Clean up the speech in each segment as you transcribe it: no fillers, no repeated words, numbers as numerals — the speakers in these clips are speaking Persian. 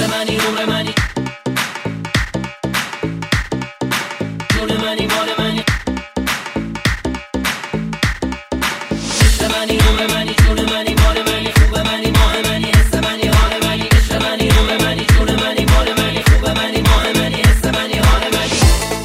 منی نور منی جون منی مال منی عشق منی نور منی جون منی مال منی خوب منی ماه منی حس منی حال منی عشق منی نور منی جون منی مال منی خوب منی ماه منی حس منی حال منی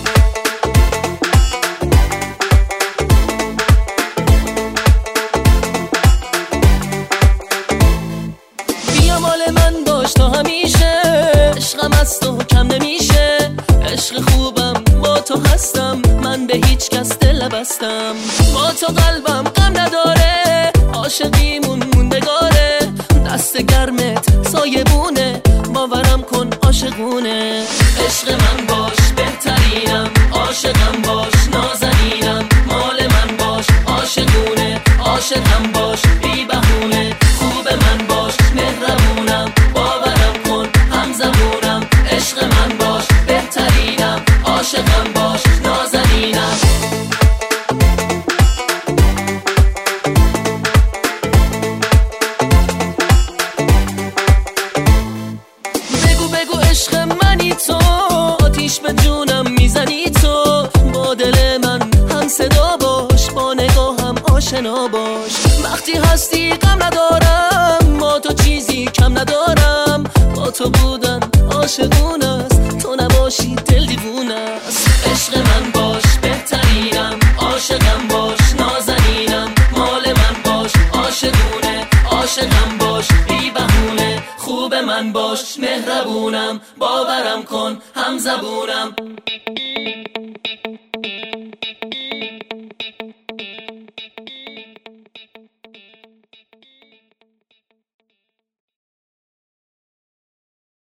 بیا مال من باش تا همیشه عشقم از تو کم نمیشه عشق خوبم با تو هستم من به هیچ کس دل نبستم با تو قلبم غم نداره عاشقیمون موندگاره دست گرمت سایبونه باورم کن عاشقونه عشق من باش بهترینم عاشقم باش نازنینم مال من باش عاشقونه عاشقم باش بی بهونه خوب من باش مهربونم باورم کن همزبونم عشق من باش بهترینم عاشقم باش نازنینم بگو عشق منی تو آتیش به جونم میزنی تو با دل من هم صدا باش با نگاهم آشنا باش وقتی هستی غم ندارم با تو چیزی کم ندارم با تو بودن عاشقون است تو نباشی دل دیوونه است عشق من باش بهترینم عاشقم باش نازنینم مال من باش عاشقونه عاشقم باش بی بهونه خوب من باش مهربونم باورم کن همزبونم